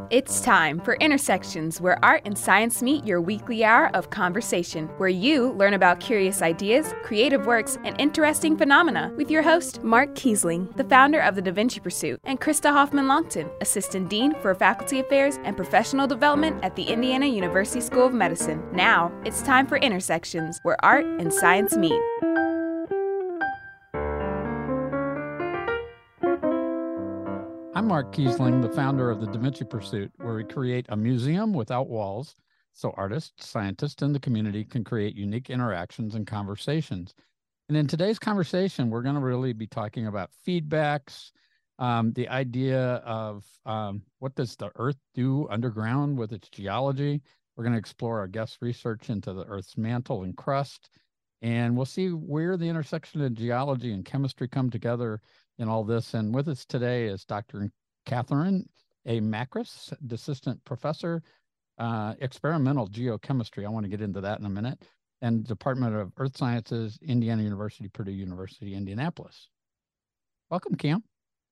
It's time for Intersections, where art and science meet, your weekly hour of conversation, where you learn about curious ideas, creative works, and interesting phenomena with your host, Mark Kiesling, the founder of the Da Vinci Pursuit, and Krista Hoffman-Longton, Assistant Dean for Faculty Affairs and Professional Development at the Indiana University School of Medicine. Now, it's time for Intersections, where art and science meet. I'm Mark Kiesling, the founder of the Da Vinci Pursuit, where we create a museum without walls so artists, scientists, and the community can create unique interactions and conversations. And in today's conversation, we're going to really be talking about feedbacks, the idea of what does the Earth do underground with its geology. We're going to explore our guest research into the Earth's mantle and crust, and we'll see where the intersection of geology and chemistry come together in all this. And with us today is Dr. Catherine A. Makris, Assistant Professor, Experimental Geochemistry. I want to get into that in a minute. And Department of Earth Sciences, Indiana University, Purdue University, Indianapolis. Welcome, Cam.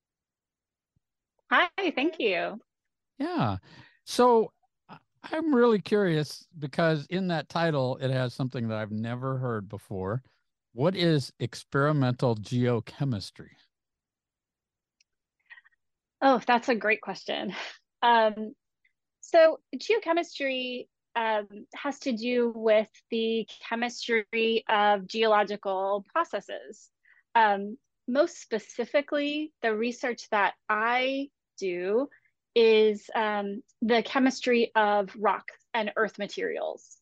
Hi, thank you. Yeah. So I'm really curious because in that title, it has something that I've never heard before. What is experimental geochemistry? Oh, that's a great question. So geochemistry has to do with the chemistry of geological processes. Most specifically, the research that I do is the chemistry of rock and earth materials.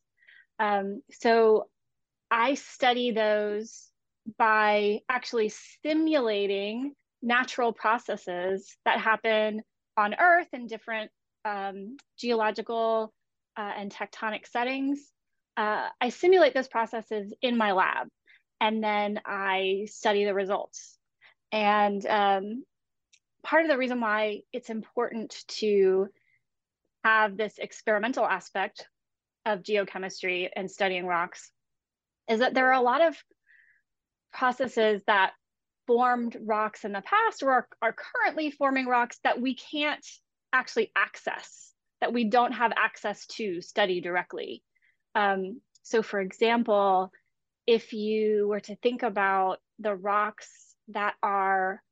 So I study those by actually simulating natural processes that happen on Earth in different geological and tectonic settings. I simulate those processes in my lab, and then I study the results. And part of the reason why it's important to have this experimental aspect of geochemistry and studying rocks is that there are a lot of processes that formed rocks in the past or are currently forming rocks that we can't actually access, that we don't have access to study directly. So for example, if you were to think about the rocks that are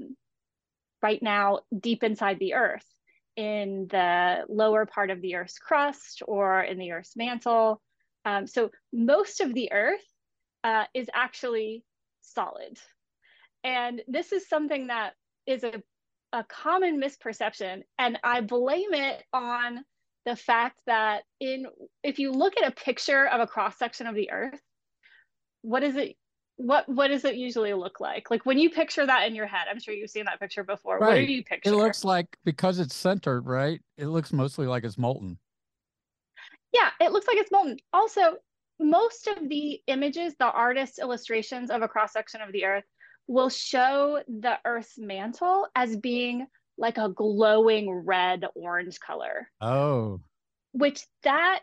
right now deep inside the Earth, in the lower part of the Earth's crust or in the Earth's mantle. So most of the Earth is actually solid. And this is something that is a common misperception. And I blame it on the fact that if you look at a picture of a cross-section of the Earth, what does it usually look like? Like when you picture that in your head, I'm sure you've seen that picture before. Right. What do you picture? It looks like, because it's centered, right? It looks mostly like it's molten. Yeah, it looks like it's molten. Also, most of the images, the artist illustrations of a cross-section of the Earth will show the Earth's mantle as being like a glowing red-orange color. Oh. Which that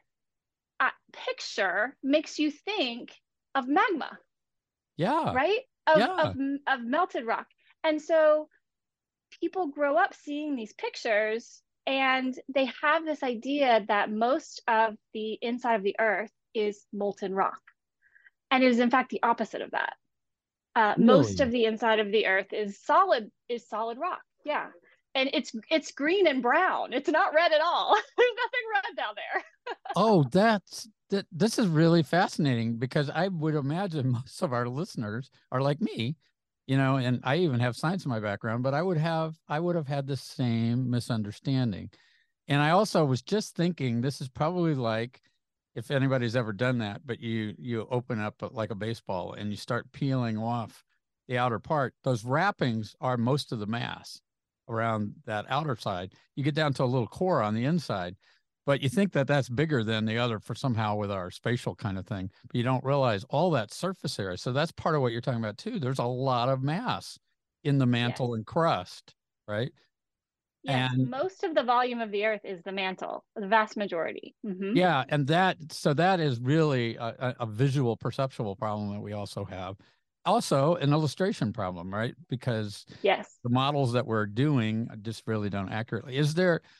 picture makes you think of magma. Yeah. Right? Of melted rock. And so people grow up seeing these pictures and they have this idea that most of the inside of the Earth is molten rock. And it is in fact the opposite of that. Really? Most of the inside of the Earth is solid rock. Yeah. And it's green and brown. It's not red at all. There's nothing red down there. Oh, this is really fascinating because I would imagine most of our listeners are like me, and I even have science in my background, but I would have had the same misunderstanding. And I also was just thinking this is probably like, if anybody's ever done that, but you open up like a baseball and you start peeling off the outer part, those wrappings are most of the mass around that outer side. You get down to a little core on the inside, but you think that that's bigger than the other for somehow with our spatial kind of thing, but you don't realize all that surface area. So that's part of what you're talking about too. There's a lot of mass in the mantle and crust, right? Yes, and most of the volume of the Earth is the mantle, the vast majority. Mm-hmm. Yeah, and that is really a visual perceptual problem that we also have. Also an illustration problem, right? Because yes, the models that we're doing just really don't accurately. Is there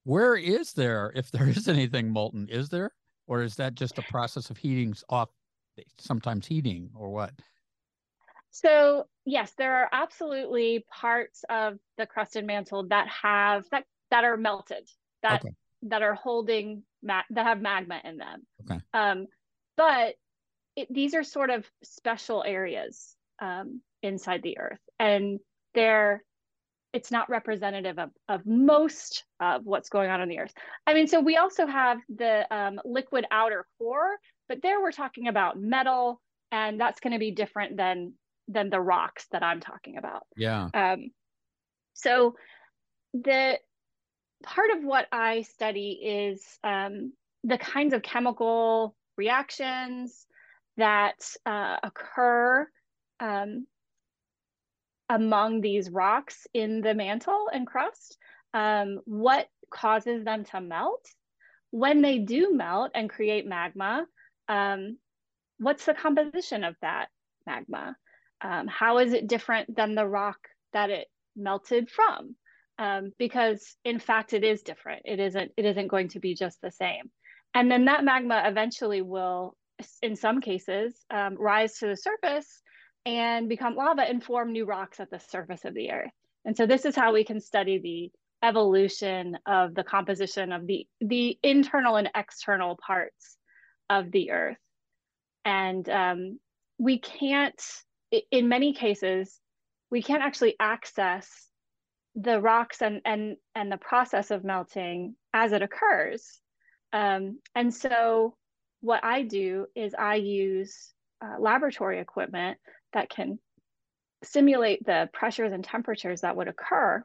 Where is there, if there is anything molten, is there? Or is that just a process of heating off, sometimes heating or what? So yes, there are absolutely parts of the crust and mantle that have that are melted, that Okay. that are holding that have magma in them. Okay. But these are sort of special areas inside the earth, and they're it's not representative of most of what's going on the earth. I mean, so we also have the liquid outer core, but there we're talking about metal, and that's going to be different than the rocks that I'm talking about. Yeah. So the part of what I study is the kinds of chemical reactions that occur um, among these rocks in the mantle and crust, what causes them to melt. When they do melt and create magma, um, what's the composition of that magma? How is it different than the rock that it melted from? Because in fact, it is different. It isn't going to be just the same. And then that magma eventually will, in some cases, rise to the surface and become lava and form new rocks at the surface of the earth. And so this is how we can study the evolution of the composition of the internal and external parts of the earth. And we can't, in many cases, we can't actually access the rocks and the process of melting as it occurs. And so what I do is I use laboratory equipment that can simulate the pressures and temperatures that would occur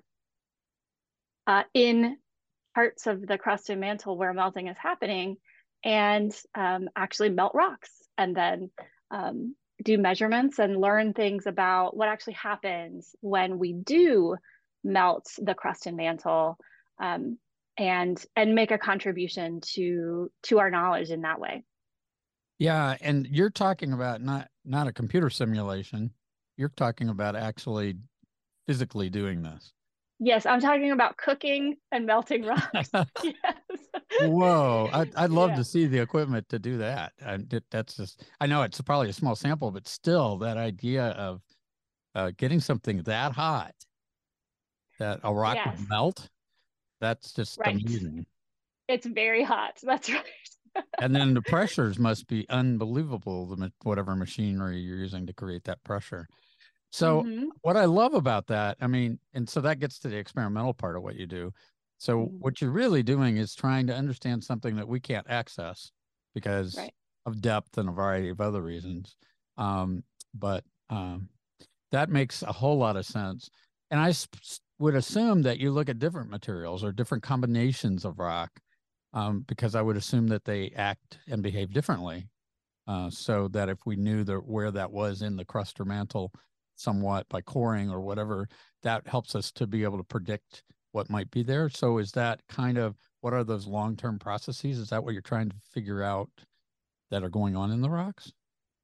in parts of the crust and mantle where melting is happening, and actually melt rocks, and then do measurements and learn things about what actually happens when we do melt the crust and mantle, and make a contribution to our knowledge in that way. Yeah, and you're talking about not a computer simulation. You're talking about actually physically doing this. Yes, I'm talking about cooking and melting rocks. Yes. Whoa, I'd love Yeah. to see the equipment to do that. And that's just, I know it's probably a small sample, but still that idea of getting something that hot that a rock would Yes. melt, that's just Right. amazing. It's very hot. That's right. And then the pressures must be unbelievable, whatever machinery you're using to create that pressure. So Mm-hmm. what I love about that, I mean, and so that gets to the experimental part of what you do. So Mm-hmm. what you're really doing is trying to understand something that we can't access because Right. of depth and a variety of other reasons. But that makes a whole lot of sense. And would assume that you look at different materials or different combinations of rock, because I would assume that they act and behave differently. So that if we knew where that was in the crust or mantle somewhat by coring or whatever, that helps us to be able to predict what might be there. So is that kind of, what are those long-term processes? Is that what you're trying to figure out that are going on in the rocks?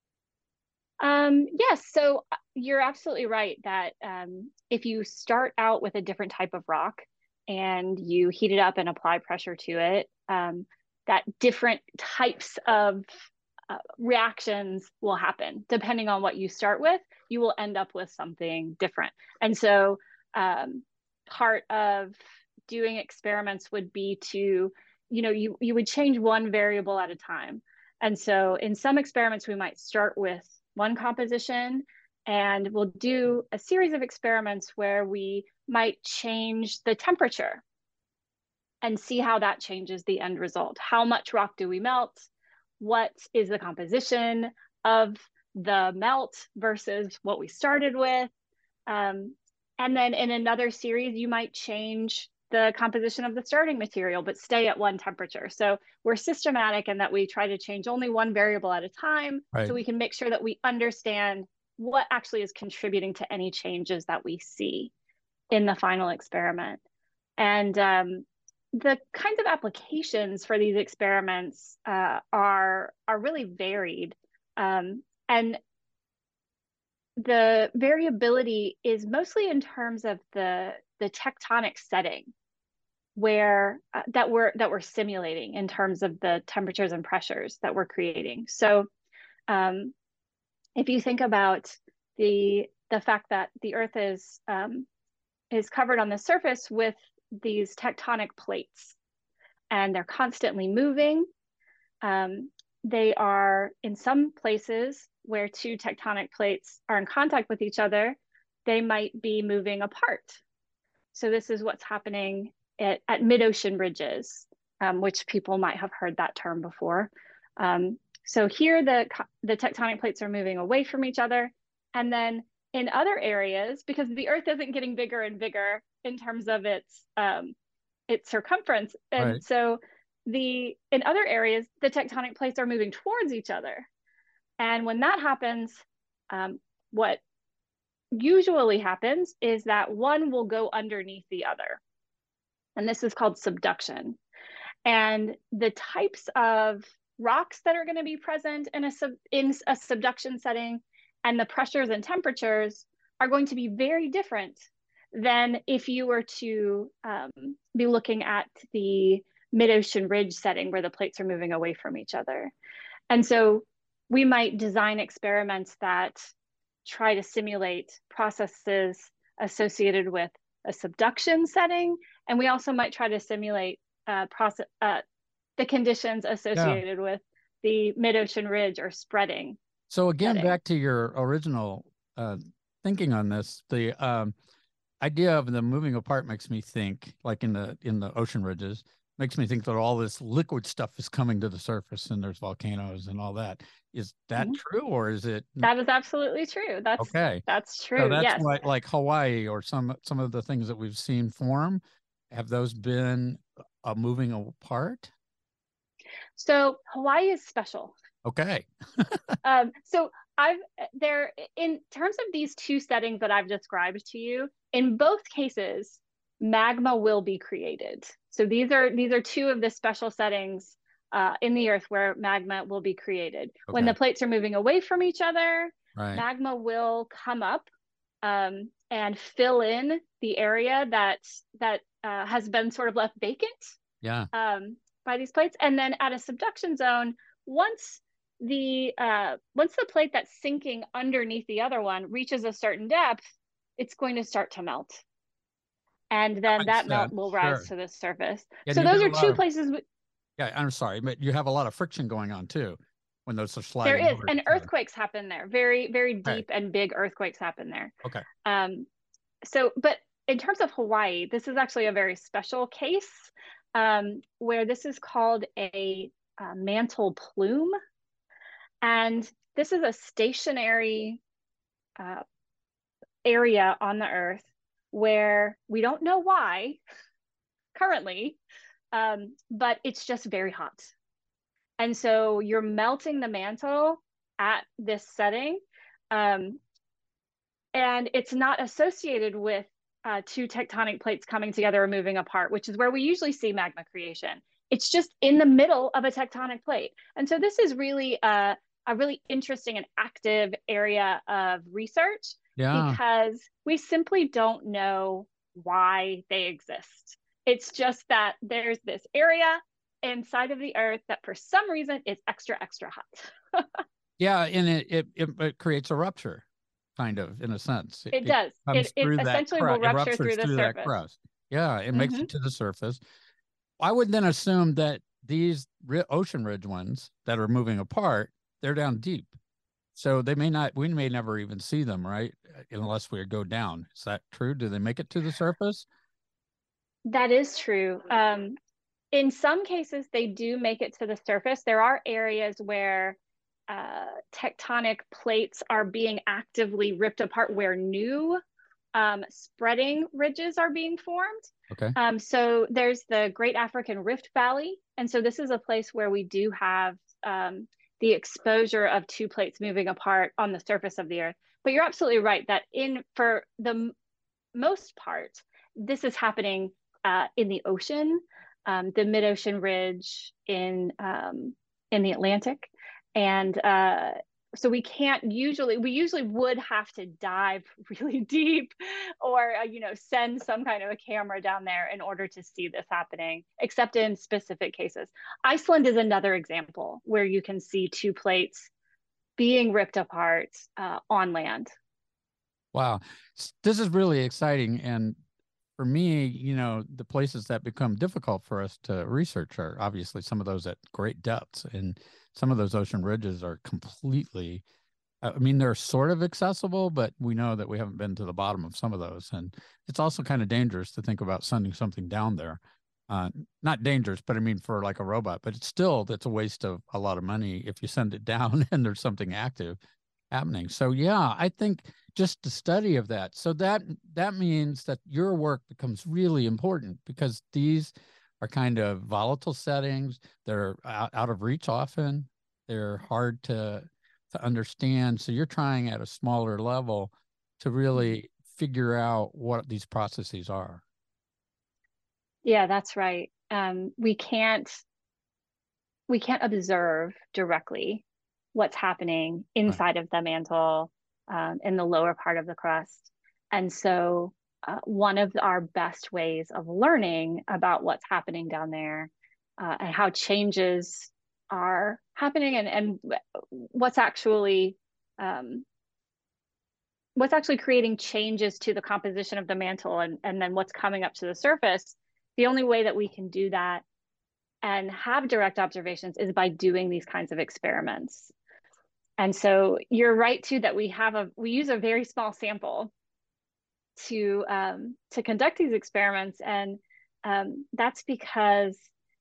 Yes, so you're absolutely right that if you start out with a different type of rock and you heat it up and apply pressure to it, that different types of reactions will happen. Depending on what you start with, you will end up with something different. And so part of doing experiments would be to, you would change one variable at a time. And so in some experiments, we might start with one composition, and we'll do a series of experiments where we might change the temperature and see how that changes the end result. How much rock do we melt? What is the composition of the melt versus what we started with? And then in another series, you might change the composition of the starting material, but stay at one temperature. So we're systematic in that we try to change only one variable at a time, Right. so we can make sure that we understand what actually is contributing to any changes that we see in the final experiment. And the kinds of applications for these experiments are really varied. And the variability is mostly in terms of the tectonic setting. where that we're simulating in terms of the temperatures and pressures that we're creating. So if you think about the fact that the Earth is covered on the surface with these tectonic plates, and they're constantly moving. They are, in some places where two tectonic plates are in contact with each other, they might be moving apart. So this is what's happening at mid-ocean ridges, which people might have heard that term before. So here the tectonic plates are moving away from each other. And then in other areas, because the Earth isn't getting bigger and bigger in terms of its circumference. And Right. so in other areas, the tectonic plates are moving towards each other. And when that happens, what usually happens is that one will go underneath the other. And this is called subduction. And the types of rocks that are going to be present in a subduction setting and the pressures and temperatures are going to be very different than if you were to be looking at the mid-ocean ridge setting where the plates are moving away from each other. And so we might design experiments that try to simulate processes associated with a subduction setting. And we also might try to simulate the conditions associated with the mid-ocean ridge or spreading. So again, setting. back to your original thinking on this, the idea of them moving apart makes me think, like in the ocean ridges, makes me think that all this liquid stuff is coming to the surface and there's volcanoes and all that. Is that true, or is it? That is absolutely true. That's true. So that's yes. why, like Hawaii or some of the things that we've seen form, have those been moving apart? So Hawaii is special. Okay. So in terms of these two settings that I've described to you, in both cases, magma will be created. So these are two of the special settings in the Earth where magma will be created. Okay. When the plates are moving away from each other, magma will come up and fill in the area that has been sort of left vacant. Yeah. By these plates, and then at a subduction zone, once the plate that's sinking underneath the other one reaches a certain depth, it's going to start to melt. And then that melt will rise to the surface. Yeah, so those are two places. Yeah, I'm sorry, but you have a lot of friction going on too when those are sliding. There is, and earthquakes happen there. Very, very deep and big earthquakes happen there. Okay. So, but in terms of Hawaii, this is actually a very special case where this is called a mantle plume. And this is a stationary area on the Earth where we don't know why currently, but it's just very hot. And so you're melting the mantle at this setting. And it's not associated with two tectonic plates coming together or moving apart, which is where we usually see magma creation. It's just in the middle of a tectonic plate. And so this is really a really interesting and active area of research because we simply don't know why they exist. It's just that there's this area inside of the Earth that for some reason is extra, extra hot. Yeah, and it creates a rupture. Kind of, in a sense. It does. It essentially will rupture through the surface. That crust. Yeah, it makes it to the surface. I would then assume that these ocean ridge ones that are moving apart, they're down deep. So we may never even see them, right? Unless we go down. Is that true? Do they make it to the surface? That is true. In some cases, they do make it to the surface. There are areas where tectonic plates are being actively ripped apart, where new spreading ridges are being formed. Okay. So there's the Great African Rift Valley. And so this is a place where we do have the exposure of two plates moving apart on the surface of the Earth. But you're absolutely right that for the most part, this is happening in the ocean, the mid-ocean ridge in the Atlantic. And So we usually would have to dive really deep or, send some kind of a camera down there in order to see this happening, except in specific cases. Iceland is another example where you can see two plates being ripped apart on land. Wow. This is really exciting. And for me, the places that become difficult for us to research are obviously some of those at great depths. And some of those ocean ridges are completely, I mean, they're sort of accessible, but we know that we haven't been to the bottom of some of those. And it's also kind of dangerous to think about sending something down there. Not dangerous, but I mean, for like a robot, but that's a waste of a lot of money if you send it down and there's something active happening. So yeah, I think just the study of that. So that means that your work becomes really important because these are kind of volatile settings. They're out of reach often. They're hard to understand. So you're trying at a smaller level to really figure out what these processes are. Yeah, that's right. We can't observe directly what's happening Right. inside of the mantle, in the lower part of the crust. And so, one of our best ways of learning about what's happening down there, and how changes are happening, and um, what's actually creating changes to the composition of the mantle, and then what's coming up to the surface. The only way that we can do that and have direct observations is by doing these kinds of experiments. And so you're right too that we use a very small sample to conduct these experiments, and that's because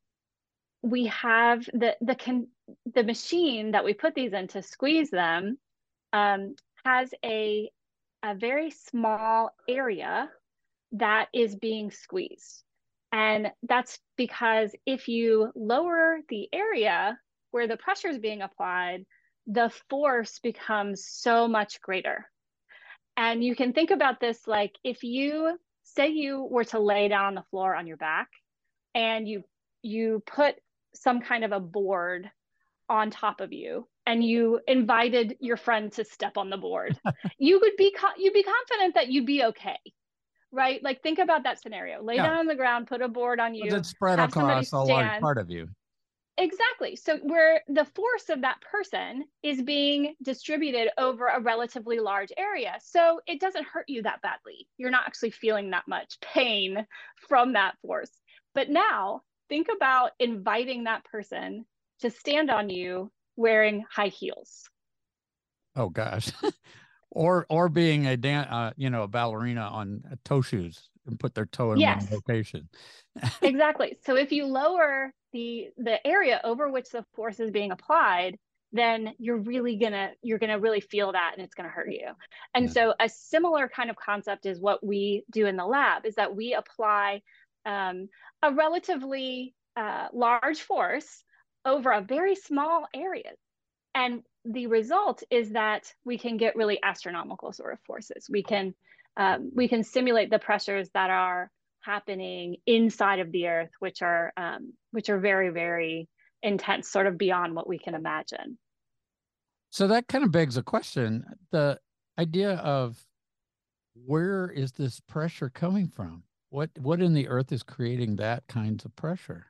we have the machine that we put these in to squeeze them, has a very small area that is being squeezed. And that's because if you lower the area where the pressure is being applied, the force becomes so much greater. And you can think about this like if you say you were to lay down on the floor on your back and you put some kind of a board on top of you and you invited your friend to step on the board, you'd be confident that you'd be okay, right? Like think about that scenario. Lay Yeah. down on the ground, put a board on Because you, it's spread have somebody across a large stand. part of you. Exactly. So where the force of that person is being distributed over a relatively large area. So it doesn't hurt you that badly. You're not actually feeling that much pain from that force. But now think about inviting that person to stand on you wearing high heels. Oh gosh. Or being a ballerina on toe shoes and put their toe in one Yes, location. exactly. So if you lower the area over which the force is being applied, then you're gonna really feel that and it's gonna hurt you. And Yeah. so a similar kind of concept is what we do in the lab, is that we apply a relatively large force over a very small area. And the result is that we can get really astronomical sort of forces. We can simulate the pressures that are happening inside of the Earth, which are very, very intense, sort of beyond what we can imagine. So that kind of begs a question. The idea of where is this pressure coming from? What in the earth is creating that kinds of pressure?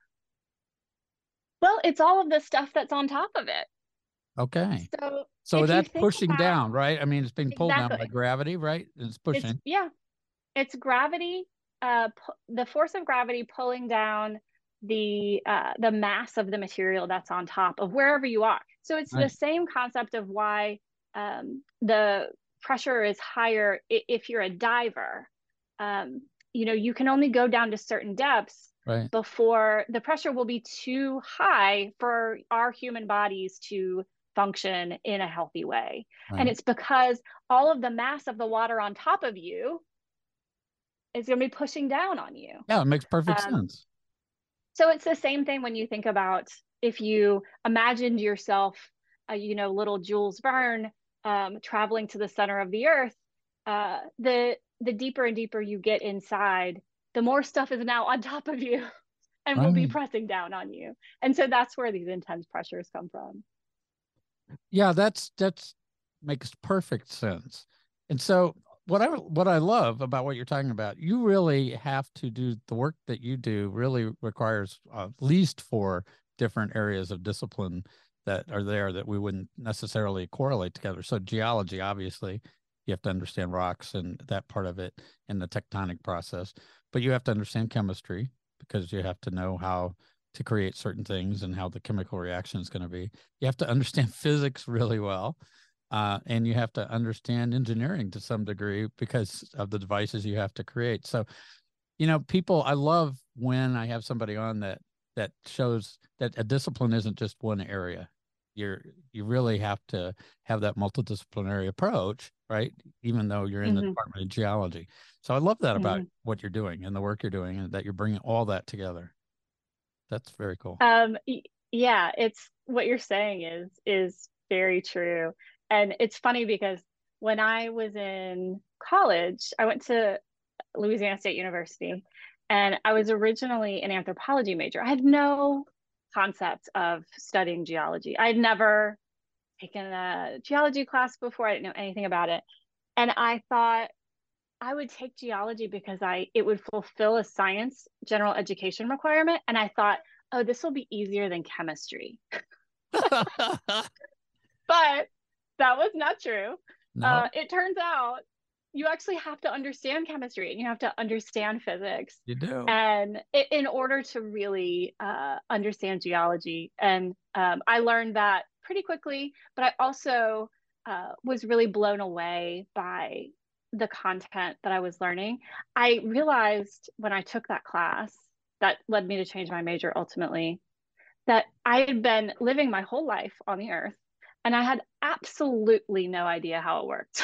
Well, it's all of the stuff that's on top of it. Okay. So So if you that's think pushing about down, right? I mean, it's being pulled down by exactly, gravity, right? It's it's pushing. yeah, it's gravity, the force of gravity pulling down the mass of the material that's on top of wherever you are. So it's the Right. same concept of why the pressure is higher if you're a diver. You can only go down to certain depths Right. before the pressure will be too high for our human bodies to function in a healthy way. And Right. it's because all of the mass of the water on top of you is going to be pushing down on you. Yeah, it makes perfect Um, sense. so it's the same thing when you think about if you imagined yourself, little Jules Verne, traveling to the center of the earth. The deeper and deeper you get inside, the more stuff is now on top of you and will be Right. pressing down on you. And so that's where these intense pressures come from. Yeah, that's makes perfect sense. And so what I love about what you're talking about, you really have to do the work that you do really requires at least four different areas of discipline that are there that we wouldn't necessarily correlate together. So geology, obviously, you have to understand rocks and that part of it and the tectonic process, but you have to understand chemistry because you have to know how to create certain things and how the chemical reaction is going to be. You have to understand physics really well. And you have to understand engineering to some degree because of the devices you have to create. So, people, I love when I have somebody on that shows that a discipline isn't just one area. You really have to have that multidisciplinary approach, right? Even though you're in the Hmm. Department of Geology. So I love that about Hmm. what you're doing and the work you're doing, and that you're bringing all that together. That's very cool. Yeah, it's what you're saying is very true. And it's funny because when I was in college, I went to Louisiana State University, and I was originally an anthropology major. I had no concept of studying geology. I had never taken a geology class before. I didn't know anything about it. And I thought I would take geology because it would fulfill a science general education requirement. And I thought, oh, this will be easier than chemistry. But that was not true. No, It turns out you actually have to understand chemistry and you have to understand physics, you do. and in order to really understand geology. And I learned that pretty quickly, but I also was really blown away by the content that I was learning. I realized when I took that class that led me to change my major ultimately, that I had been living my whole life on the earth and I had absolutely no idea how it worked.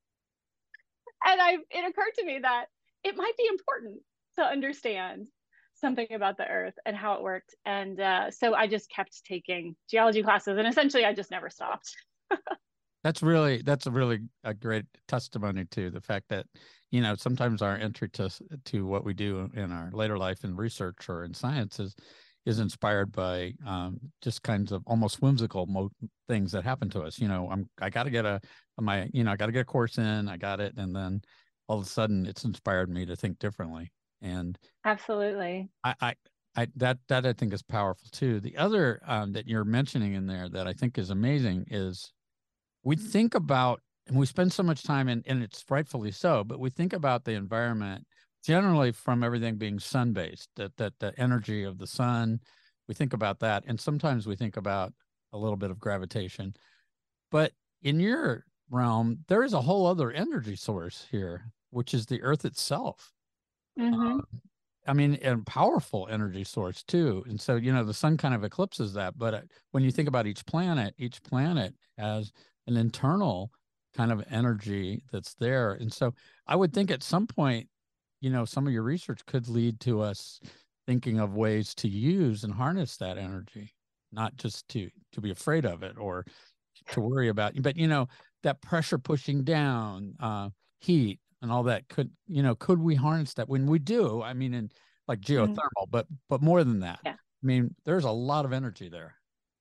And it occurred to me that it might be important to understand something about the earth and how it worked. And so I just kept taking geology classes, and essentially I just never stopped. That's a really a great testimony to the fact that, sometimes our entry to what we do in our later life in research or in science is inspired by just kinds of almost whimsical things that happen to us. I got to get I got to get a course in, I got it, and then all of a sudden it's inspired me to think differently. And Absolutely. I, I, that I think is powerful too. The other that you're mentioning in there that I think is amazing is we think about, and we spend so much time and it's rightfully so, but we think about the environment generally from everything being sun based, that the energy of the sun, we think about that. And sometimes we think about a little bit of gravitation. But in your realm, there is a whole other energy source here, which is the earth itself. Hmm. I mean, and powerful energy source too. And so, the sun kind of eclipses that. But when you think about each planet has an internal kind of energy that's there. And so I would think at some point, some of your research could lead to us thinking of ways to use and harness that energy, not just to be afraid of it or to worry about, but that pressure pushing down, heat and all that could we harness that when we do? I mean, in like Hmm. geothermal, but more than that, Yeah. I mean, there's a lot of energy there.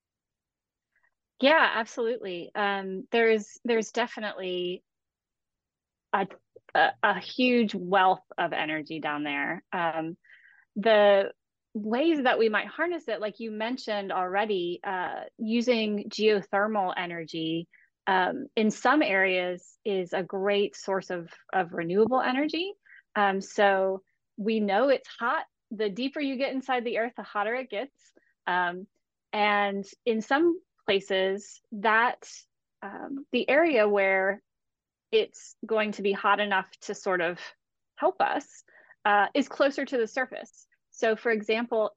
Yeah, absolutely. There's definitely a, a huge wealth of energy down there. The ways that we might harness it, like you mentioned already, using geothermal energy in some areas is a great source of renewable energy. So we know it's hot. The deeper you get inside the earth, the hotter it gets. Um, and in some places, the area where it's going to be hot enough to sort of help us is closer to the surface. So, for example,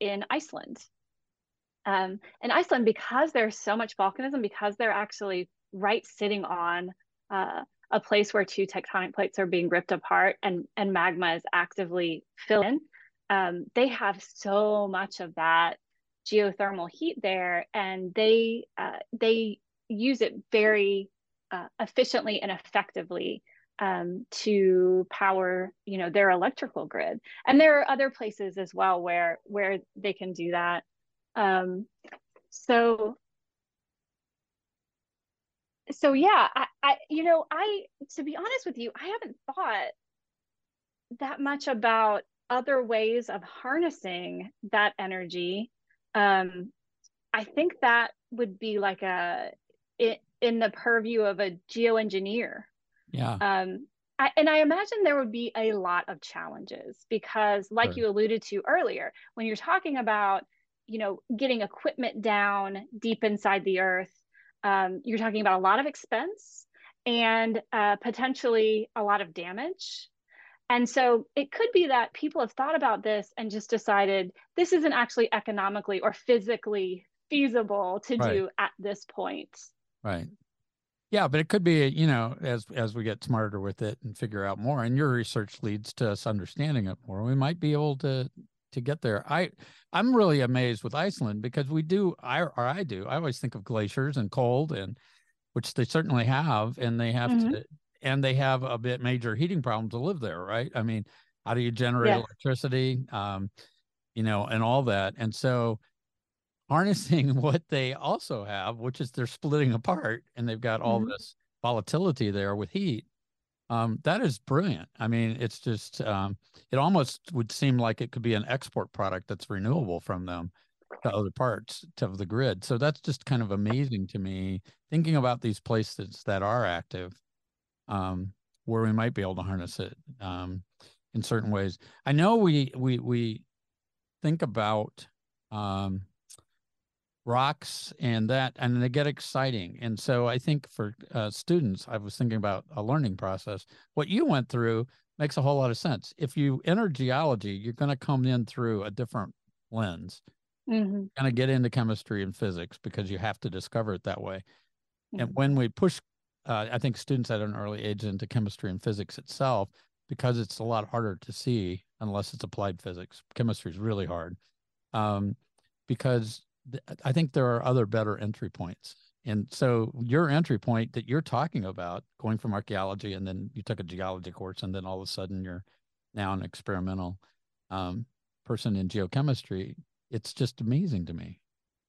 in Iceland, because there's so much volcanism, because they're actually right sitting on a place where two tectonic plates are being ripped apart and magma is actively filling, they have so much of that geothermal heat there, and they use it very efficiently and effectively to power, their electrical grid. And there are other places as well where they can do that. Um, so So yeah, I to be honest with you, I haven't thought that much about other ways of harnessing that energy. Um, I think that would be like in the purview of a geoengineer. Yeah. And I imagine there would be a lot of challenges because, like Sure. you alluded to earlier, when you're talking about, getting equipment down deep inside the earth, you're talking about a lot of expense and potentially a lot of damage. And so it could be that people have thought about this and just decided this isn't actually economically or physically feasible to Right. do at this point. Right. Yeah, but it could be, as we get smarter with it and figure out more, and your research leads to us understanding it more, we might be able to get there. I'm really amazed with Iceland because I do. I always think of glaciers and cold, and which they certainly have, and Hmm. they have a bit major heating problems to live there, right? I mean, how do you generate Yes. electricity? And all that. And so harnessing what they also have, which is they're splitting apart and they've got all Hmm. this volatility there with heat. That is brilliant. I mean, it's just it almost would seem like it could be an export product that's renewable from them to other parts of the grid. So that's just kind of amazing to me, thinking about these places that are active, um, where we might be able to harness it in certain ways. I know we think about um, rocks and they get exciting. And so I think for students, I was thinking about a learning process. What you went through makes a whole lot of sense. If you enter geology, you're going to come in through a different lens, Hmm. kind of get into chemistry and physics because you have to discover it that way. And Hmm. when we push, I think students at an early age into chemistry and physics itself, because it's a lot harder to see unless it's applied physics. Chemistry is really hard, um, because I think there are other better entry points. And so your entry point that you're talking about, going from archaeology and then you took a geology course, and then all of a sudden you're now an experimental um, person in geochemistry. It's just amazing to me.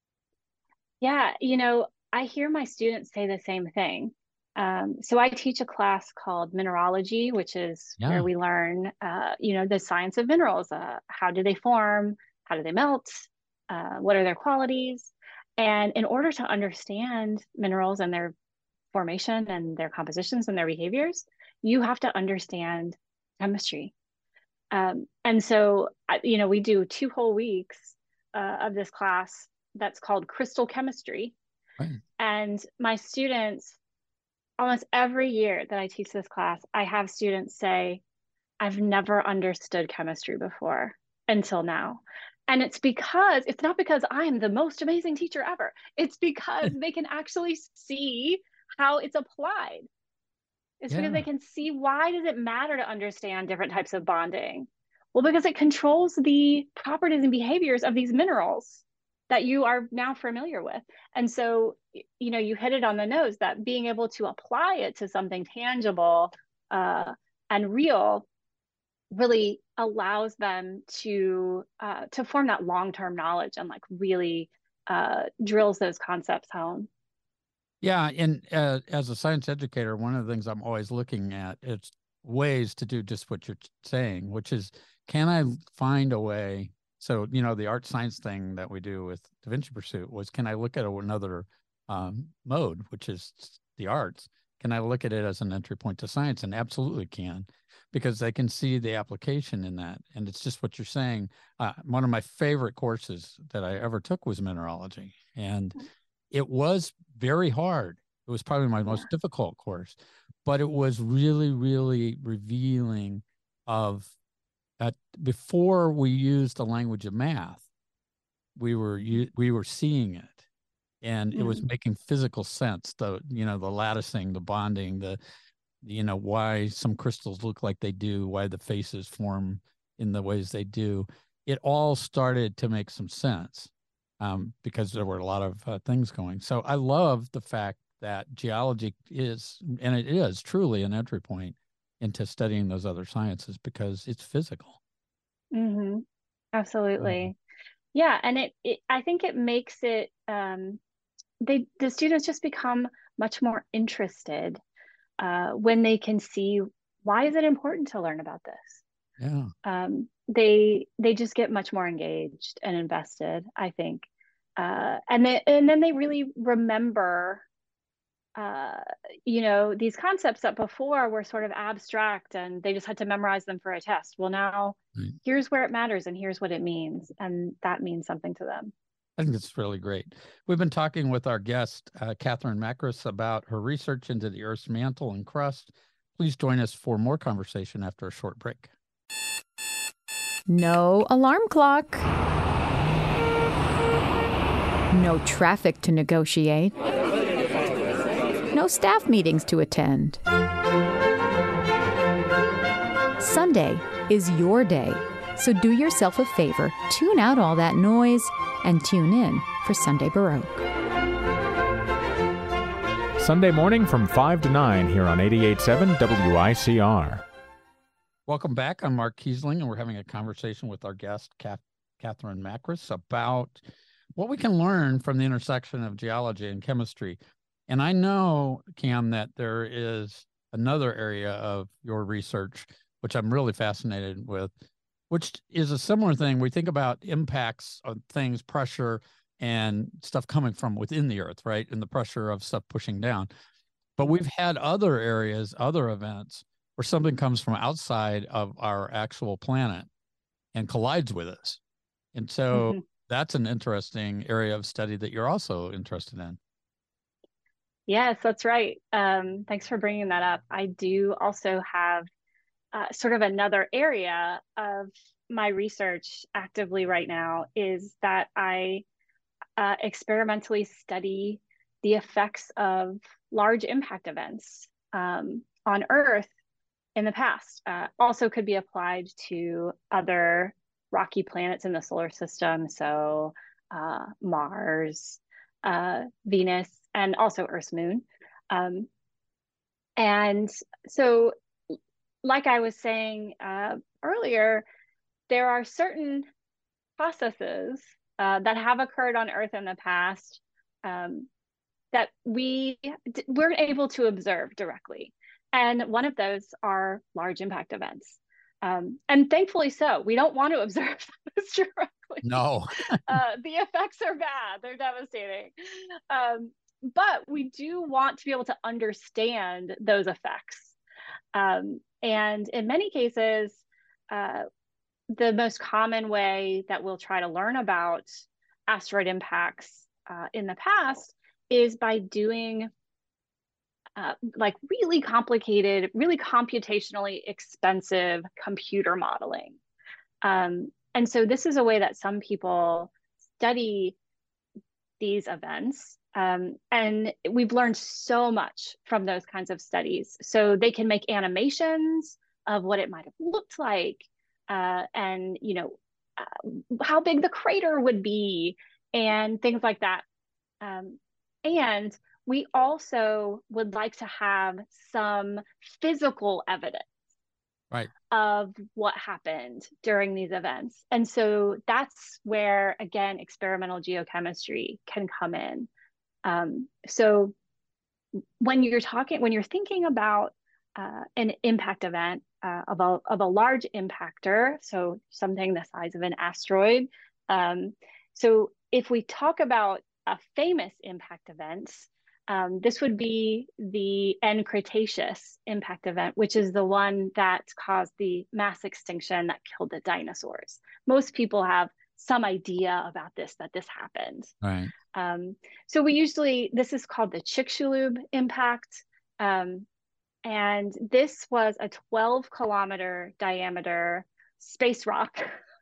Yeah, I hear my students say the same thing. So I teach a class called mineralogy, which is where Yeah. we learn, the science of minerals. How do they form? How do they melt? What are their qualities? And in order to understand minerals and their formation and their compositions and their behaviors, you have to understand chemistry. And so, we do 2 whole weeks of this class that's called crystal chemistry. Right. And my students, almost every year that I teach this class, I have students say, I've never understood chemistry before until now. And it's not because I am the most amazing teacher ever. It's because they can actually see how it's applied. It's because they Yeah. can see, why does it matter to understand different types of bonding? Well, because it controls the properties and behaviors of these minerals that you are now familiar with. And so, you hit it on the nose that being able to apply it to something tangible and real really allows them to form that long-term knowledge and like really drills those concepts home. Yeah, and as a science educator, one of the things I'm always looking at is ways to do just what you're saying, which is, can I find a way? So, the art science thing that we do with Da Vinci Pursuit was, can I look at another mode, which is the arts? Can I look at it as an entry point to science? And absolutely can, because I can see the application in that. And it's just what you're saying. One of my favorite courses that I ever took was mineralogy. And it was very hard. It was probably my Yeah. most difficult course, but it was really, really revealing of that before we used the language of math, we were seeing it, and it was Mm-hmm. making physical sense. The latticing, the bonding, why some crystals look like they do, why the faces form in the ways they do. It all started to make some sense, because there were a lot of things going. So I love the fact that geology is, and it is truly an entry point into studying those other sciences because it's physical. Mm-hmm. Um, Absolutely. Yeah, and I think it makes it the students just become much more interested when they can see, why is it important to learn about this? Yeah. They just get much more engaged and invested, I think. And then they really remember, these concepts that before were sort of abstract and they just had to memorize them for a test. Well, now Right. here's where it matters and here's what it means. And that means something to them. I think it's really great. We've been talking with our guest, Catherine Makris, about her research into the Earth's mantle and crust. Please join us for more conversation after a short break. No alarm clock. No traffic to negotiate. No staff meetings to attend. Sunday is your day, so do yourself a favor, tune out all that noise, and tune in for Sunday Baroque. Sunday morning from 5 to 9 here on 88.7 WICR. Welcome back. I'm Mark Kiesling, and we're having a conversation with our guest, Catherine Makris, about what we can learn from the intersection of geology and chemistry. And I know, Cam, that there is another area of your research, which I'm really fascinated with, which is a similar thing. We think about impacts of things, pressure, and stuff coming from within the Earth, right? And the pressure of stuff pushing down. But we've had other areas, other events, where something comes from outside of our actual planet and collides with us. And so that's an interesting area of study that you're also interested in. Yes, that's right. Thanks for bringing that up. I do also have sort of another area of my research actively right now, is that I experimentally study the effects of large impact events on Earth in the past. Also could be applied to other rocky planets in the solar system, so Mars, Venus, and also Earth's moon. And so, like I was saying earlier, there are certain processes that have occurred on Earth in the past that we're able to observe directly. And one of those are large impact events. And thankfully so. We don't want to observe those directly. No. The effects are bad. They're devastating. But we do want to be able to understand those effects. And in many cases, the most common way that we'll try to learn about asteroid impacts in the past is by doing like really complicated, really computationally expensive computer modeling. And so this is a way that some people study these events. And we've learned so much from those kinds of studies. So they can make animations of what it might have looked like, and how big the crater would be, and things like that. And we also would like to have some physical evidence, right, of what happened during these events. And so that's where, again, experimental geochemistry can come in. So when you're thinking about an impact event of a large impactor, so something the size of an asteroid. So if we talk about a famous impact events, this would be the end Cretaceous impact event, which is the one that caused the mass extinction that killed the dinosaurs. Most people have some idea about that this happened. Right. So this is called the Chicxulub impact. And this was a 12-kilometer diameter space rock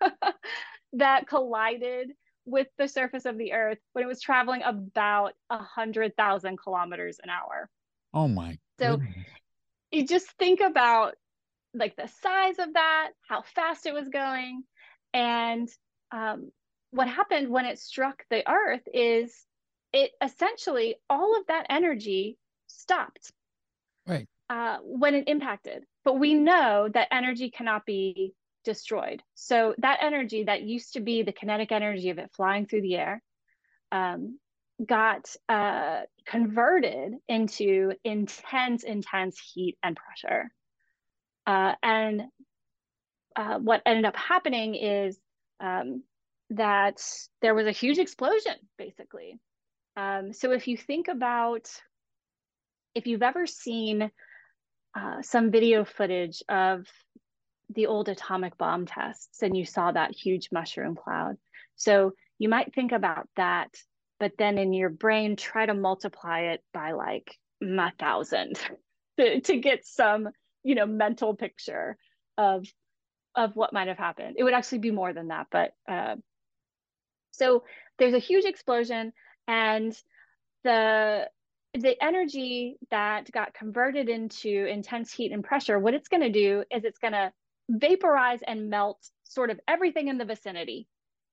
that collided with the surface of the Earth when it was traveling about 100,000 kilometers an hour. Oh my goodness. So you just think about like the size of that, how fast it was going. And what happened when it struck the Earth is it essentially, all of that energy stopped. Right. When it impacted. But we know that energy cannot be destroyed. So that energy that used to be the kinetic energy of it flying through the air got converted into intense heat and pressure. And what ended up happening is that there was a huge explosion, basically. So if you think about, if you've ever seen some video footage of the old atomic bomb tests and you saw that huge mushroom cloud. So you might think about that, but then in your brain, try to multiply it by like 1,000 to get some, mental picture of what might have happened. It would actually be more than that, but so there's a huge explosion, and the energy that got converted into intense heat and pressure, what it's going to do is it's going to vaporize and melt sort of everything in the vicinity.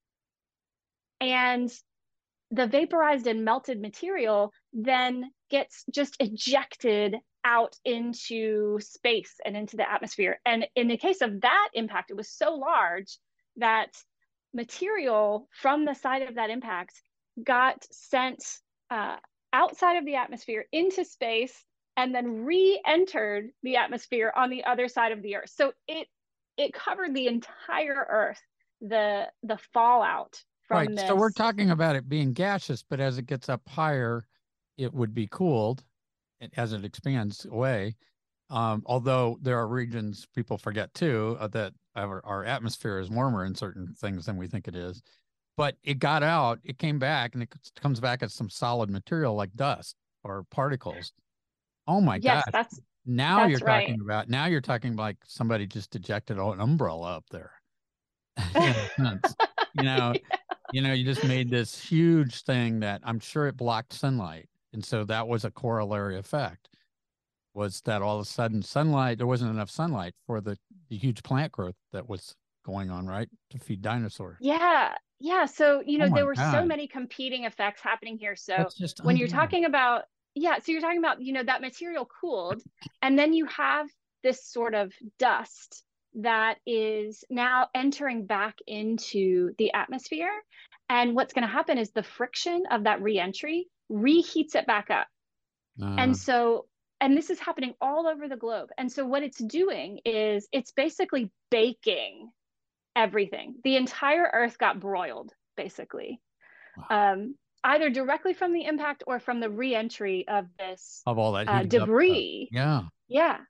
And the vaporized and melted material then gets just ejected out into space and into the atmosphere. And in the case of that impact, it was so large that material from the site of that impact got sent outside of the atmosphere into space and then re-entered the atmosphere on the other side of the Earth. So it covered the entire Earth, the fallout from right. this. So we're talking about it being gaseous, but as it gets up higher, it would be cooled as it expands away. Although there are regions people forget too that our atmosphere is warmer in certain things than we think it is. But it got out, it came back, and it comes back as some solid material like dust or particles. Oh my Yes, gosh. Now that's you're right. talking about, like somebody just ejected an umbrella up there. You just made this huge thing that I'm sure it blocked sunlight. And so that was a corollary effect, was that all of a sudden there wasn't enough sunlight for the huge plant growth that was going on, right? To feed dinosaurs. Yeah. So, there were so God. many competing effects happening here. So That's just when you're talking about, that material cooled, and then you have this sort of dust that is now entering back into the atmosphere. And what's going to happen is the friction of that reentry reheats it back up. And this is happening all over the globe. And so what it's doing is it's basically baking everything. The entire Earth got broiled, basically. Wow. Either directly from the impact or from the reentry of this of all that debris. Yeah.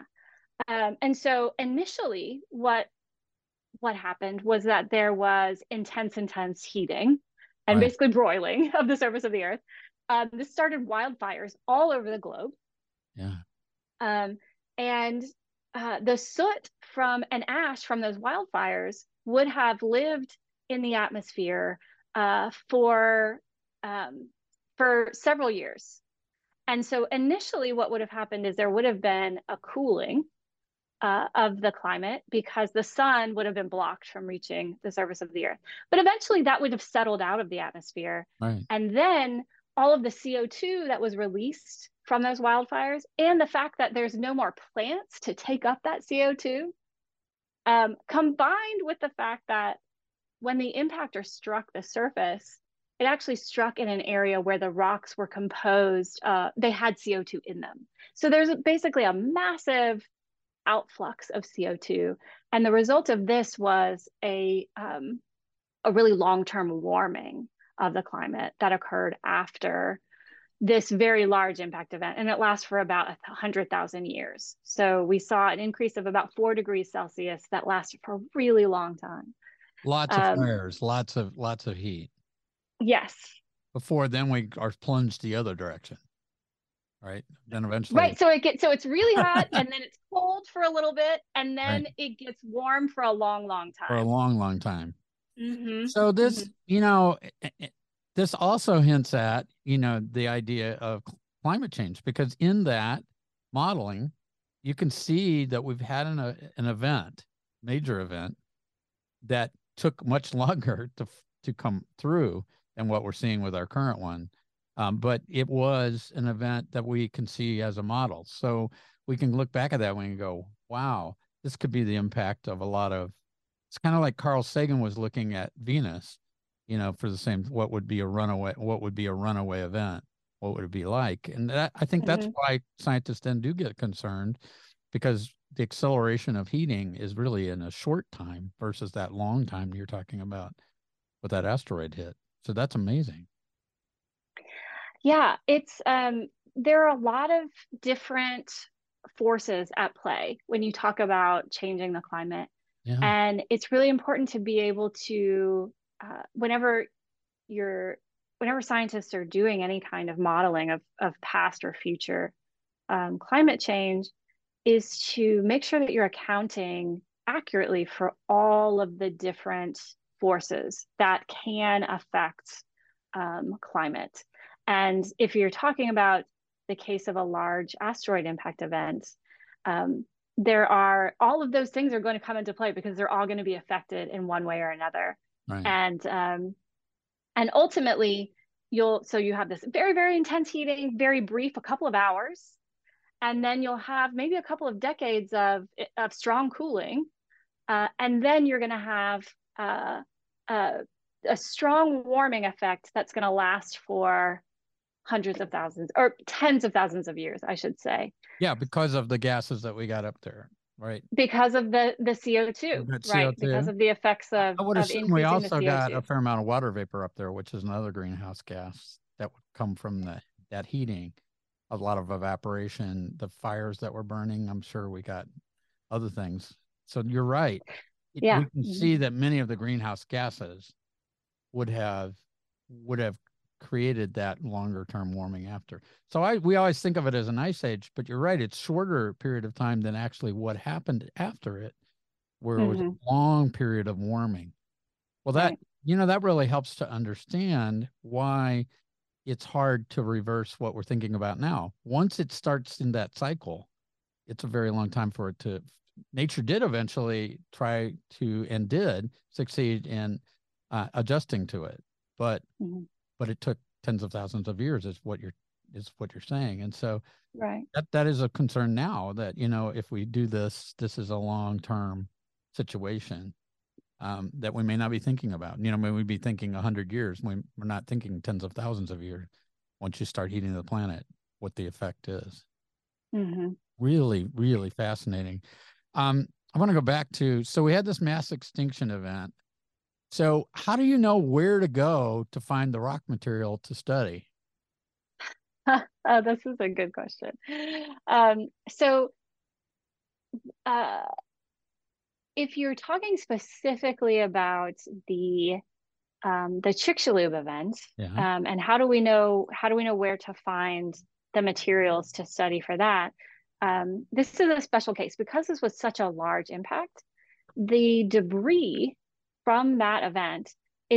And so initially what happened was that there was intense heating and basically broiling of the surface of the Earth. This started wildfires all over the globe. Yeah. And the soot from and ash from those wildfires would have lived in the atmosphere for several years. And so initially what would have happened is there would have been a cooling of the climate because the sun would have been blocked from reaching the surface of the Earth. But eventually that would have settled out of the atmosphere. Right. And then all of the CO2 that was released from those wildfires, and the fact that there's no more plants to take up that CO2, combined with the fact that when the impactor struck the surface, it actually struck in an area where the rocks were composed, they had CO2 in them. So there's basically a massive outflux of CO2. And the result of this was a really long-term warming of the climate that occurred after this very large impact event, and it lasts for about 100,000 years. So we saw an increase of about 4 degrees Celsius that lasted for a really long time. Lots of flares, lots of heat. Yes. Before then, we are plunged the other direction, right? Then eventually, right. So it's really hot, and then it's cold for a little bit, and then it gets warm for a long time. For a long time. Mm-hmm. So this, this also hints at, the idea of climate change, because in that modeling, you can see that we've had an major event that took much longer to come through than what we're seeing with our current one. But it was an event that we can see as a model. So we can look back at that one and go, wow, this could be the impact of a lot of, it's kind of like Carl Sagan was looking at Venus for the same, what would be a runaway event? What would it be like? And I think that's why scientists then do get concerned, because the acceleration of heating is really in a short time versus that long time you're talking about with that asteroid hit. So that's amazing. Yeah, it's there are a lot of different forces at play when you talk about changing the climate. Yeah. And it's really important to be able to, whenever scientists are doing any kind of modeling of past or future climate change, is to make sure that you're accounting accurately for all of the different forces that can affect climate. And if you're talking about the case of a large asteroid impact event, there are all of those things are going to come into play because they're all going to be affected in one way or another. Right. And ultimately, you have this very, very intense heating, very brief, a couple of hours, and then you'll have maybe a couple of decades of strong cooling, and then you're going to have a strong warming effect that's going to last for hundreds of thousands or tens of thousands of years, I should say. Yeah, because of the gases that we got up there, right? Because of the CO2, right? CO2. Because of the effects of I would assume we also got a CO2. fair amount of water vapor up there, which is another greenhouse gas that would come from that heating. A lot of evaporation, the fires that were burning. I'm sure we got other things. So you're right. Yeah. We can see that many of the greenhouse gases would have created that longer term warming after. So we always think of it as an ice age, but you're right. It's shorter period of time than actually what happened after it, where it was a long period of warming. Well, that really helps to understand why it's hard to reverse what we're thinking about now. Once it starts in that cycle, it's a very long time for it to. Nature did eventually try to and did succeed in adjusting to it, but it took tens of thousands of years, is what you're saying. And so that is a concern now, that if we do this is a long-term situation that we may not be thinking about. When we'd be thinking 100 years, we're not thinking tens of thousands of years. Once you start heating the planet, what the effect is. Really, really fascinating. I want to go back to, so we had this mass extinction event. So how do you know where to go to find the rock material to study? Oh, this is a good question. If you're talking specifically about the Chicxulub event, and how do we know where to find the materials to study for that? This is a special case because this was such a large impact. The debris from that event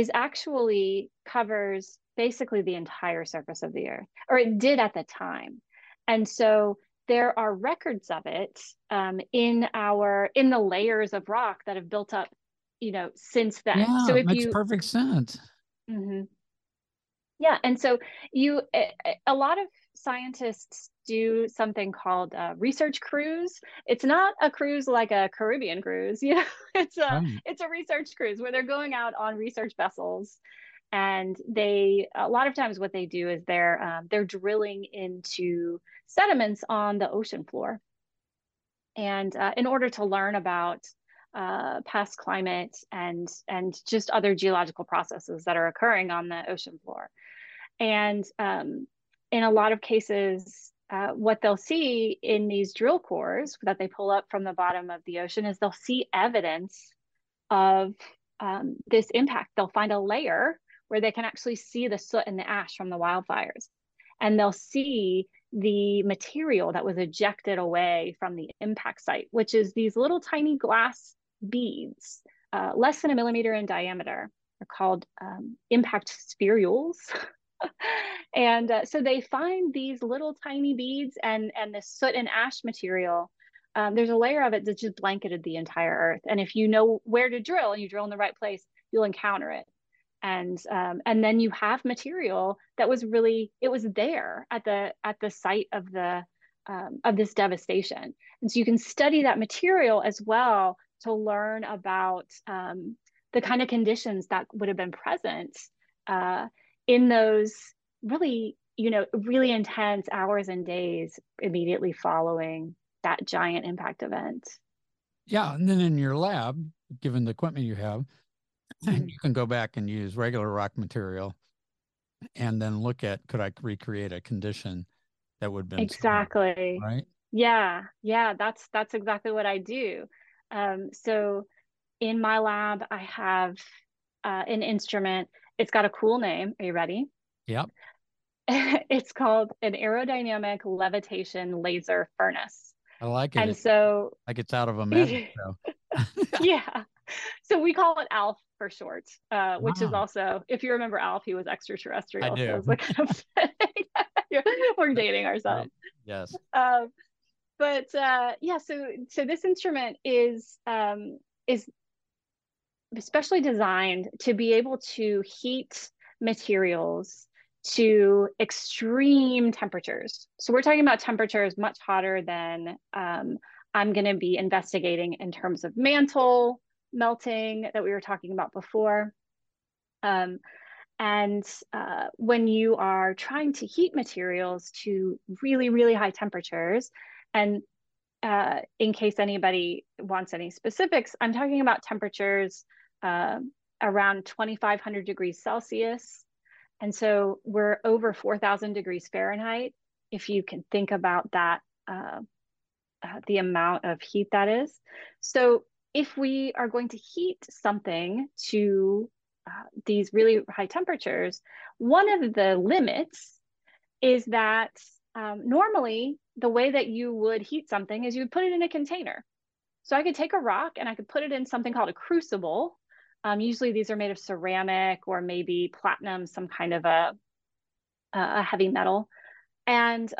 covers basically the entire surface of the Earth, or it did at the time. And so there are records of it in the layers of rock that have built up, since then. Yeah, so it makes perfect sense. Yeah, and so a lot of scientists do something called a research cruise. It's not a cruise like a Caribbean cruise, it's a research cruise where they're going out on research vessels, and a lot of times what they do is they're drilling into sediments on the ocean floor, and in order to learn about past climate and just other geological processes that are occurring on the ocean floor. And in a lot of cases, what they'll see in these drill cores that they pull up from the bottom of the ocean is they'll see evidence of this impact. They'll find a layer where they can actually see the soot and the ash from the wildfires. And they'll see the material that was ejected away from the impact site, which is these little tiny glass beads, less than a millimeter in diameter. They're called impact spherules. And so they find these little tiny beads and the soot and ash material. There's a layer of it that just blanketed the entire Earth. And if you know where to drill and you drill in the right place, you'll encounter it. And then you have material that was there at the site of this devastation. And so you can study that material as well to learn about the kind of conditions that would have been present in those really, really intense hours and days immediately following that giant impact event. Yeah. And then in your lab, given the equipment you have, you can go back and use regular rock material and then look at, could I recreate a condition that would have been exactly similar, right? Yeah, that's exactly what I do. So in my lab, I have an instrument. It's got a cool name. Are you ready? Yep. It's called an aerodynamic levitation laser furnace. I like it. And so like it's out of a magic show. Yeah. So we call it ALF for short, which is also, if you remember ALF, he was extraterrestrial. I do. So it's like kind of we're dating ourselves. Right. Yes. But yeah, so this instrument is especially designed to be able to heat materials to extreme temperatures. So we're talking about temperatures much hotter than I'm going to be investigating in terms of mantle melting that we were talking about before. And when you are trying to heat materials to really, really high temperatures, and in case anybody wants any specifics, I'm talking about temperatures around 2,500 degrees Celsius. And so we're over 4,000 degrees Fahrenheit, if you can think about that, the amount of heat that is. So if we are going to heat something to these really high temperatures, one of the limits is that normally the way that you would heat something is you would put it in a container. So I could take a rock and I could put it in something called a crucible. Usually these are made of ceramic or maybe platinum, some kind of a heavy metal. And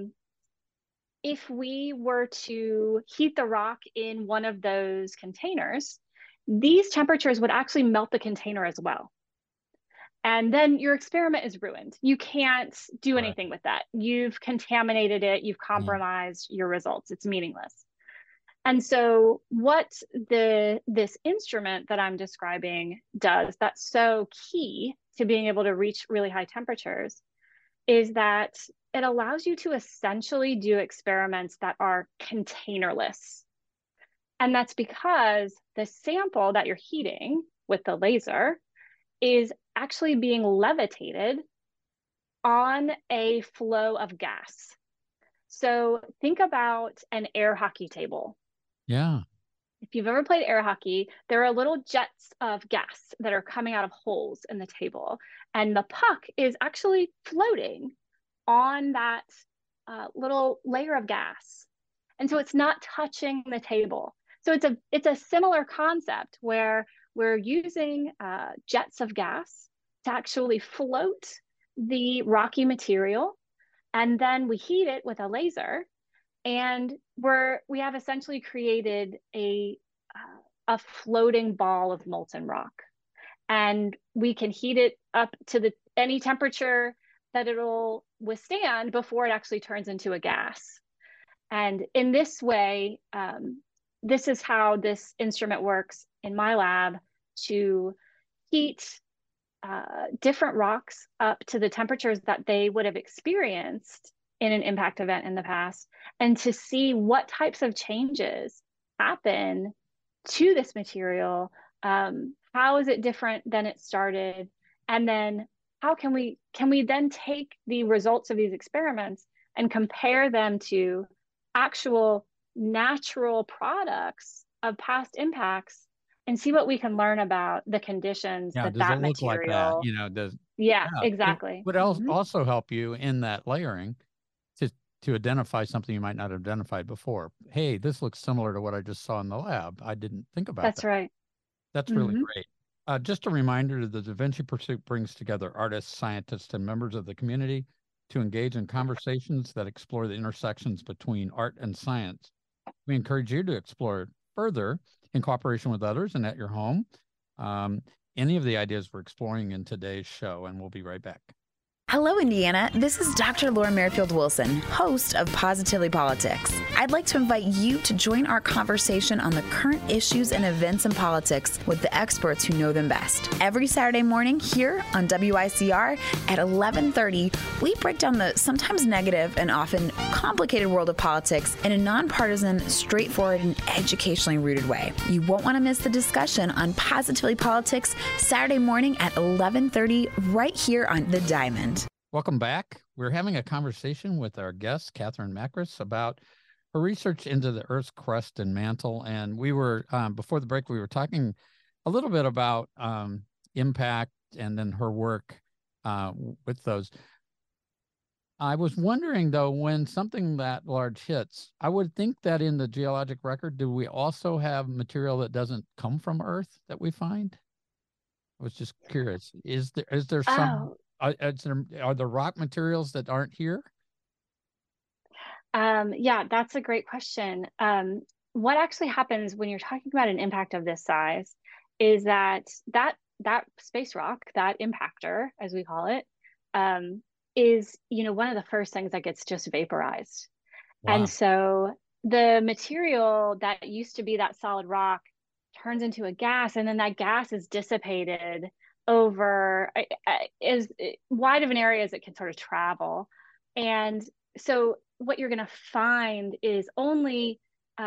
if we were to heat the rock in one of those containers, these temperatures would actually melt the container as well. And then your experiment is ruined. You can't do anything with that. You've contaminated it. You've compromised your results. It's meaningless. And so what this instrument that I'm describing does that's so key to being able to reach really high temperatures is that it allows you to essentially do experiments that are containerless. And that's because the sample that you're heating with the laser is actually being levitated on a flow of gas. So think about an air hockey table. Yeah. If you've ever played air hockey, there are little jets of gas that are coming out of holes in the table. And the puck is actually floating on that little layer of gas. And so it's not touching the table. So it's a similar concept where we're using jets of gas to actually float the rocky material. And then we heat it with a laser. And we have essentially created a floating ball of molten rock. And we can heat it up to any temperature that it'll withstand before it actually turns into a gas. And in this way, this is how this instrument works in my lab to heat different rocks up to the temperatures that they would have experienced in an impact event in the past, and to see what types of changes happen to this material. How is it different than it started? And then how can we then take the results of these experiments and compare them to actual natural products of past impacts and see what we can learn about the conditions that material. Like that? Exactly. It would also help you in that layering to identify something you might not have identified before. Hey, this looks similar to what I just saw in the lab. I didn't think about that. That's right. That's really great. Just a reminder, the Da Vinci Pursuit brings together artists, scientists, and members of the community to engage in conversations that explore the intersections between art and science. We encourage you to explore further in cooperation with others and at your home any of the ideas we're exploring in today's show, and we'll be right back. Hello, Indiana. This is Dr. Laura Merrifield Wilson, host of Positively Politics. I'd like to invite you to join our conversation on the current issues and events in politics with the experts who know them best. Every Saturday morning here on WICR at 11:30, we break down the sometimes negative and often complicated world of politics in a nonpartisan, straightforward, and educationally rooted way. You won't want to miss the discussion on Positively Politics Saturday morning at 11:30 right here on The Diamond. Welcome back. We're having a conversation with our guest, Catherine Makris, about her research into the Earth's crust and mantle. And we were, before the break, we were talking a little bit about impact and then her work with those. I was wondering, though, when something that large hits, I would think that in the geologic record, do we also have material that doesn't come from Earth that we find? I was just curious. Is there some, are there rock materials that aren't here? Yeah, that's a great question. What actually happens when you're talking about an impact of this size is that space rock, that impactor, as we call it, is, one of the first things that gets just vaporized. Wow. And so the material that used to be that solid rock turns into a gas, and then that gas is dissipated over as wide of an area as it can sort of travel. And so what you're going to find is only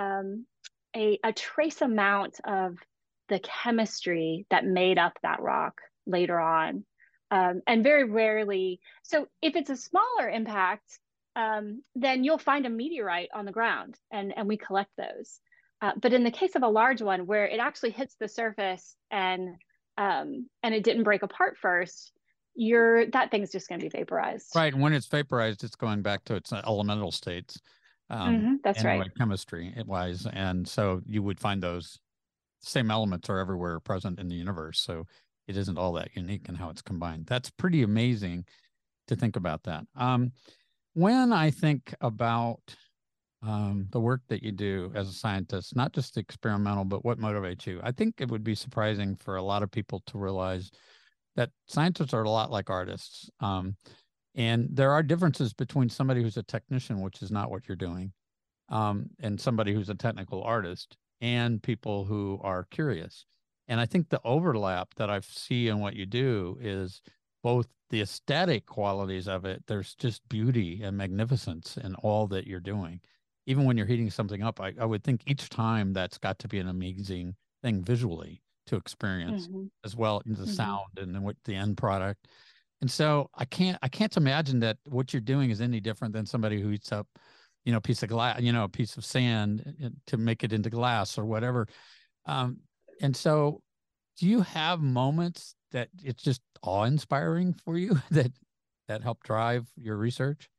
a trace amount of the chemistry that made up that rock later on. And very rarely, so if it's a smaller impact, then you'll find a meteorite on the ground, and we collect those. But in the case of a large one where it actually hits the surface and it didn't break apart first, that thing's just going to be vaporized. Right. And when it's vaporized, it's going back to its elemental states. That's anyway, right. Chemistry wise. And so you would find those same elements are everywhere present in the universe. So it isn't all that unique in how it's combined. That's pretty amazing to think about that. When I think about the work that you do as a scientist, not just the experimental, but what motivates you, I think it would be surprising for a lot of people to realize that scientists are a lot like artists. And there are differences between somebody who's a technician, which is not what you're doing, and somebody who's a technical artist, and people who are curious. And I think the overlap that I see in what you do is both the aesthetic qualities of it. There's just beauty and magnificence in all that you're doing. Even when you're heating something up, I would think each time that's got to be an amazing thing visually to experience, as well as the sound and then what the end product. And so I can't imagine that what you're doing is any different than somebody who heats up, a piece of glass, a piece of sand to make it into glass or whatever. And so do you have moments that it's just awe-inspiring for you that help drive your research?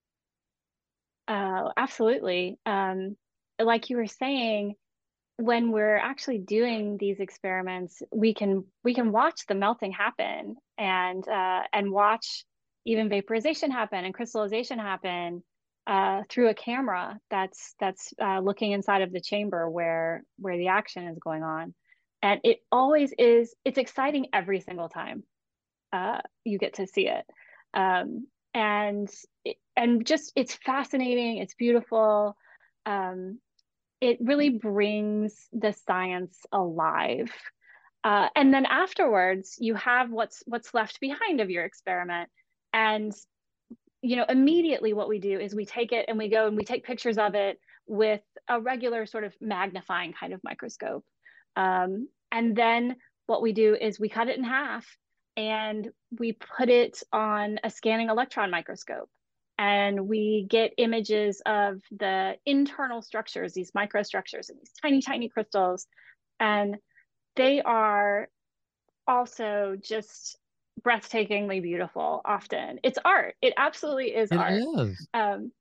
Absolutely. Like you were saying, when we're actually doing these experiments, we can watch the melting happen and watch even vaporization happen and crystallization happen through a camera that's looking inside of the chamber where the action is going on. And it always is, it's exciting every single time you get to see it. And just, it's fascinating, it's beautiful. It really brings the science alive. And then afterwards, you have what's left behind of your experiment. And, immediately what we do is we take it and we go and we take pictures of it with a regular sort of magnifying kind of microscope. And then what we do is we cut it in half and we put it on a scanning electron microscope. And we get images of the internal structures, these microstructures and these tiny, tiny crystals. And they are also just breathtakingly beautiful often. It's art. It absolutely is art. It is.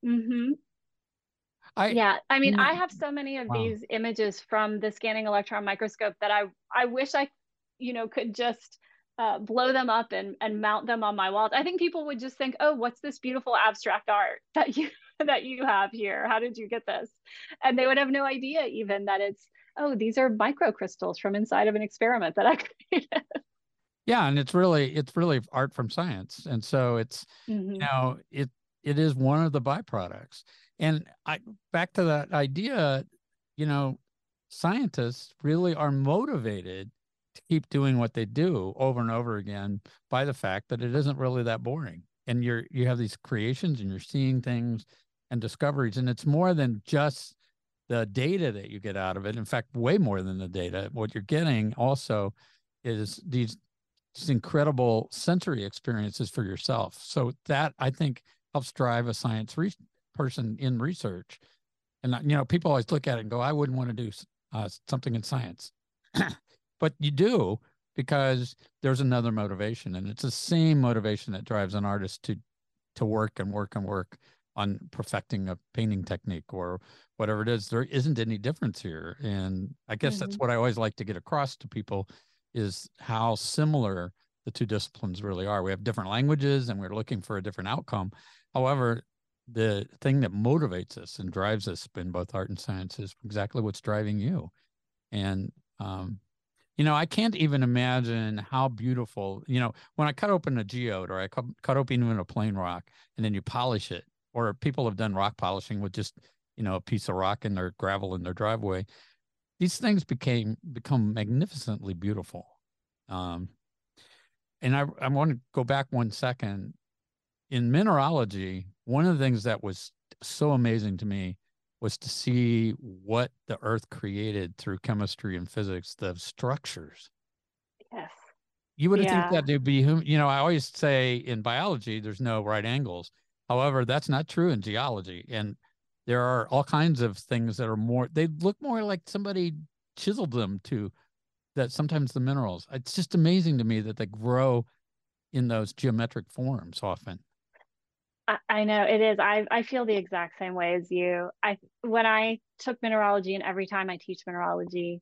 I have so many of these images from the scanning electron microscope that I wish I, could just blow them up and mount them on my walls. I think people would just think, oh, what's this beautiful abstract art that you have here? How did you get this? And they would have no idea even that it's, oh, these are microcrystals from inside of an experiment that I created. Yeah, and it's really art from science, and so it's it is one of the byproducts. And back to that idea, scientists really are motivated to keep doing what they do over and over again by the fact that it isn't really that boring. And you have these creations and you're seeing things and discoveries, and it's more than just the data that you get out of it. In fact, way more than the data. What you're getting also is these incredible sensory experiences for yourself. So that, I think, helps drive a science person in research. And, people always look at it and go, I wouldn't want to do something in science. But you do, because there's another motivation. And it's the same motivation that drives an artist to work and work and work on perfecting a painting technique or whatever it is. There isn't any difference here. And I guess that's what I always like to get across to people, is how similar the two disciplines really are. We have different languages and we're looking for a different outcome. However, the thing that motivates us and drives us in both art and science is exactly what's driving you. And, I can't even imagine how beautiful, when I cut open a geode, or I cut open even a plain rock and then you polish it, or people have done rock polishing with just, a piece of rock in their gravel in their driveway. These things become magnificently beautiful. And I want to go back 1 second. In mineralogy, one of the things that was so amazing to me was to see what the earth created through chemistry and physics, the structures. Yes. You would think that there'd be, I always say in biology, there's no right angles. However, that's not true in geology. And there are all kinds of things that are they look more like somebody chiseled them to that. Sometimes the minerals, it's just amazing to me that they grow in those geometric forms often. I know it is. I feel the exact same way as you. When I took mineralogy, and every time I teach mineralogy,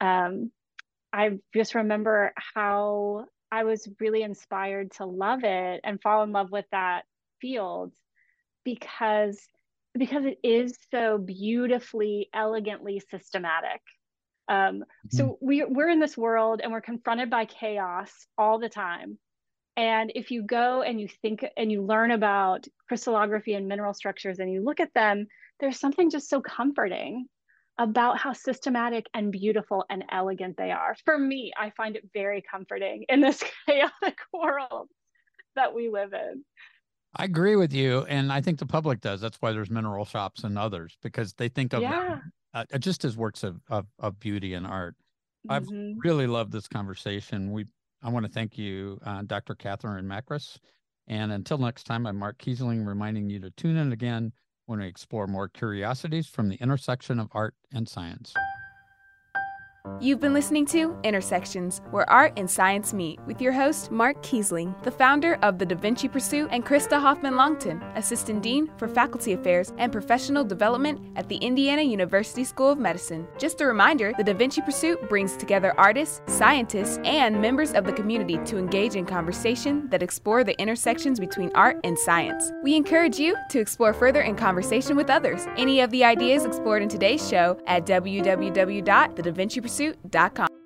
I just remember how I was really inspired to love it and fall in love with that field because it is so beautifully, elegantly systematic. So we're in this world and we're confronted by chaos all the time. And if you go and you think and you learn about crystallography and mineral structures and you look at them, there's something just so comforting about how systematic and beautiful and elegant they are. For me, I find it very comforting in this chaotic world that we live in. I agree with you. And I think the public does. That's why there's mineral shops and others, because they think of them just as works of beauty and art. I've really loved this conversation. I want to thank you, Dr. Catherine Makris. And until next time, I'm Mark Kiesling, reminding you to tune in again when we explore more curiosities from the intersection of art and science. You've been listening to Intersections, where art and science meet, with your host, Mark Kiesling, the founder of the Da Vinci Pursuit, and Krista Hoffman-Longton, Assistant Dean for Faculty Affairs and Professional Development at the Indiana University School of Medicine. Just a reminder, the Da Vinci Pursuit brings together artists, scientists, and members of the community to engage in conversation that explore the intersections between art and science. We encourage you to explore further in conversation with others. Any of the ideas explored in today's show at www.thedavincipursuit.com.